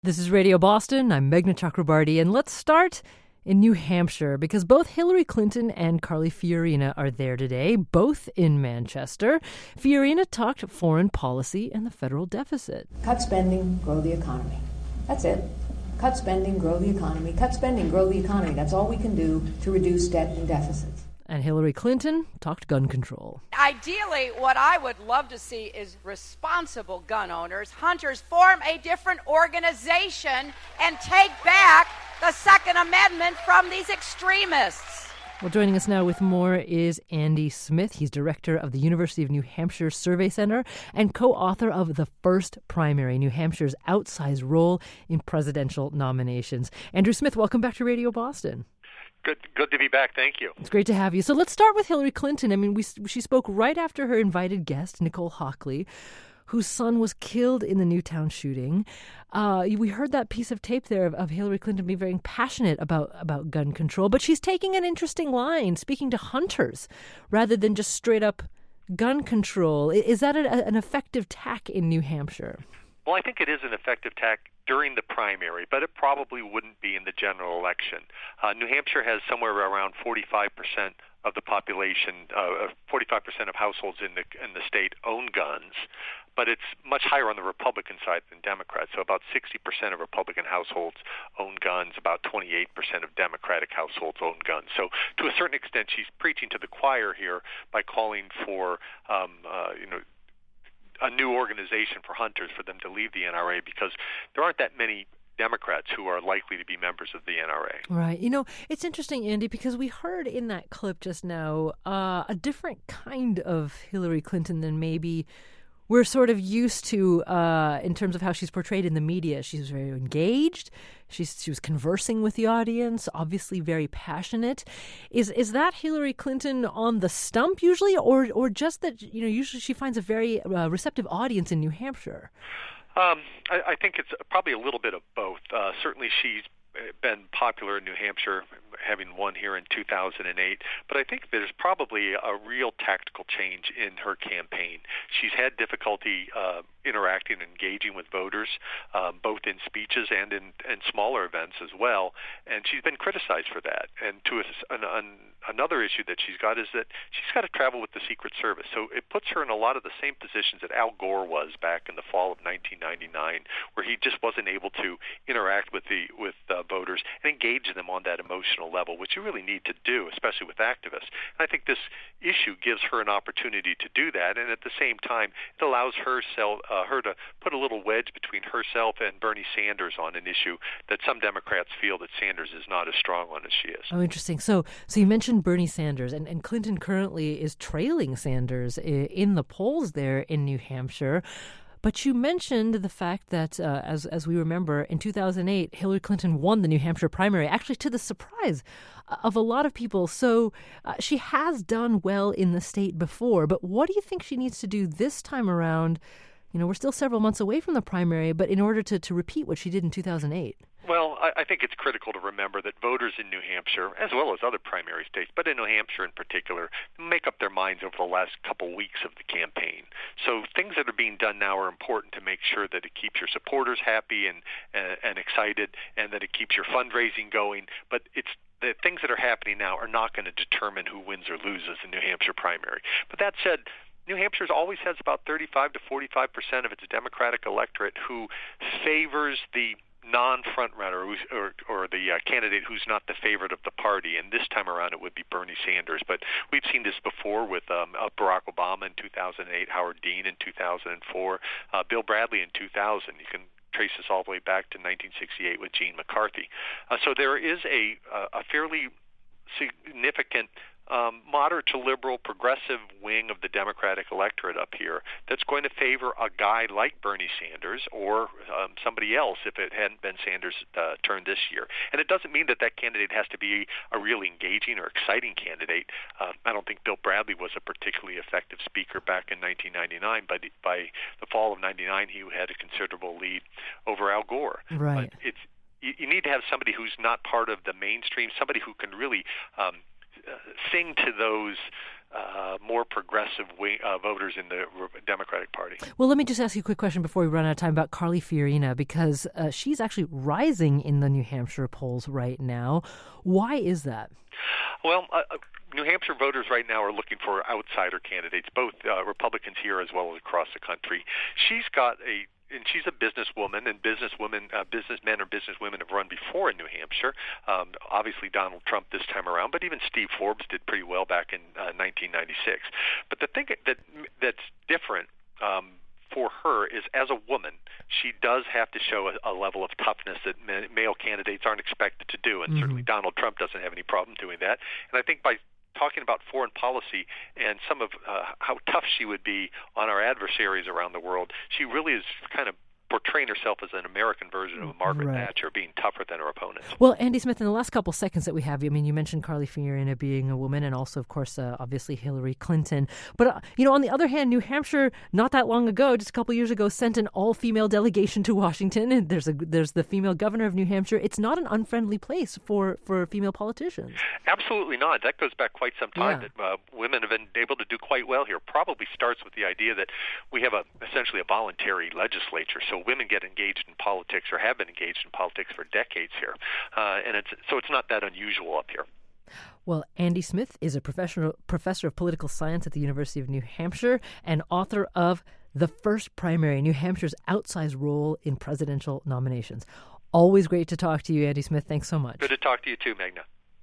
This is Radio Boston. I'm Meghna Chakrabarty, and let's start in New Hampshire because both Hillary Clinton and Carly Fiorina are there today, both in Manchester. Fiorina talked foreign policy and the federal deficit. Cut spending, grow the economy. That's it. Cut spending, grow the economy. Cut spending, grow the economy. That's all we can do to reduce debt and deficits. And Hillary Clinton talked gun control. Ideally, what I would love to see is responsible gun owners, hunters, form a different organization and take back the Second Amendment from these extremists. Well, joining us now with more is Andy Smith. He's director of the University of New Hampshire Survey Center and co-author of The First Primary, New Hampshire's outsized role in presidential nominations. Andrew Smith, welcome back to Radio Boston. Good to be back. Thank you. It's great to have you. So let's start with Hillary Clinton. I mean, she spoke right after her invited guest, Nicole Hockley, whose son was killed in the Newtown shooting. We heard that piece of tape there of Hillary Clinton being very passionate about gun control, but she's taking an interesting line, speaking to hunters rather than just straight up gun control. Is that an effective tack in New Hampshire? Well, I think it is an effective tack during the primary, but it probably wouldn't be in the general election. New Hampshire has somewhere around 45% of the population, 45% of households in the state own guns, but it's much higher on the Republican side than Democrats. So about 60% of Republican households own guns, about 28% of Democratic households own guns. So to a certain extent, she's preaching to the choir here by calling for, a new organization for hunters, for them to leave the NRA, because there aren't that many Democrats who are likely to be members of the NRA. Right. You know, it's interesting, Andy, because we heard in that clip just now a different kind of Hillary Clinton than maybe we're sort of used to in terms of how she's portrayed in the media. She was very engaged. She was conversing with the audience, obviously very passionate. Is that Hillary Clinton on the stump usually, or just that usually she finds a very receptive audience in New Hampshire? I think it's probably a little bit of both. Certainly she's been popular in New Hampshire, having won here in 2008. But I think there's probably a real tactical change in her campaign. She's had difficulty interacting and engaging with voters, both in speeches and in smaller events as well. And she's been criticized for that. And another issue that she's got is that she's got to travel with the Secret Service. So it puts her in a lot of the same positions that Al Gore was back in the fall of 1999, where he just wasn't able to interact with voters and engage them on that emotional level, which you really need to do, especially with activists. And I think this issue gives her an opportunity to do that, and at the same time, it allows her to put a little wedge between herself and Bernie Sanders on an issue that some Democrats feel that Sanders is not as strong on as she is. Oh, interesting. So you mentioned Bernie Sanders, and Clinton currently is trailing Sanders in the polls there in New Hampshire. But you mentioned the fact that, as we remember, in 2008, Hillary Clinton won the New Hampshire primary, actually to the surprise of a lot of people. So she has done well in the state before. But what do you think she needs to do this time around? We're still several months away from the primary, but in order to repeat what she did in 2008. Well, I think it's critical to remember that voters in New Hampshire, as well as other primary states, but in New Hampshire in particular, make up their minds over the last couple weeks of the campaign. So things that are being done now are important to make sure that it keeps your supporters happy and excited, and that it keeps your fundraising going. But the things that are happening now are not going to determine who wins or loses the New Hampshire primary. But that said, New Hampshire always has about 35 to 45% of its Democratic electorate who favors the non-front runner or the candidate who's not the favorite of the party, and this time around it would be Bernie Sanders. But we've seen this before with Barack Obama in 2008, Howard Dean in 2004, Bill Bradley in 2000. You can trace this all the way back to 1968 with Gene McCarthy. So there is a fairly significant moderate to liberal progressive wing of the Democratic electorate up here that's going to favor a guy like Bernie Sanders or somebody else if it hadn't been Sanders' turn this year. And it doesn't mean that candidate has to be a really engaging or exciting candidate. I don't think Bill Bradley was a particularly effective speaker back in 1999, but by the fall of 99 he had a considerable lead over Al Gore. Right. But you need to have somebody who's not part of the mainstream, somebody who can really sing to those more progressive voters in the Democratic Party. Well, let me just ask you a quick question before we run out of time about Carly Fiorina, because she's actually rising in the New Hampshire polls right now. Why is that? Well, New Hampshire voters right now are looking for outsider candidates, both Republicans here as well as across the country. And she's a businesswoman, and businessmen or businesswomen have run before in New Hampshire. Obviously, Donald Trump this time around, but even Steve Forbes did pretty well back in 1996. But the thing that's different for her is, as a woman, she does have to show a level of toughness that male candidates aren't expected to do, and certainly Donald Trump doesn't have any problem doing that. And I think by talking about foreign policy and some of how tough she would be on our adversaries around the world, she really is kind of portraying herself as an American version of Margaret Thatcher, being tougher than her opponents. Well, Andy Smith, in the last couple seconds that we have, I mean, you mentioned Carly Fiorina being a woman, and also, of course, obviously Hillary Clinton. But, on the other hand, New Hampshire, not that long ago, just a couple years ago, sent an all-female delegation to Washington, and there's the female governor of New Hampshire. It's not an unfriendly place for female politicians. Absolutely not. That goes back quite some time, that women have been able to do quite well here. Probably starts with the idea that we have essentially a voluntary legislature, so women get engaged in politics or have been engaged in politics for decades here. And it's not that unusual up here. Well, Andy Smith is a professor of political science at the University of New Hampshire and author of The First Primary, New Hampshire's Outsized Role in Presidential Nominations. Always great to talk to you, Andy Smith. Thanks so much. Good to talk to you too, Magna.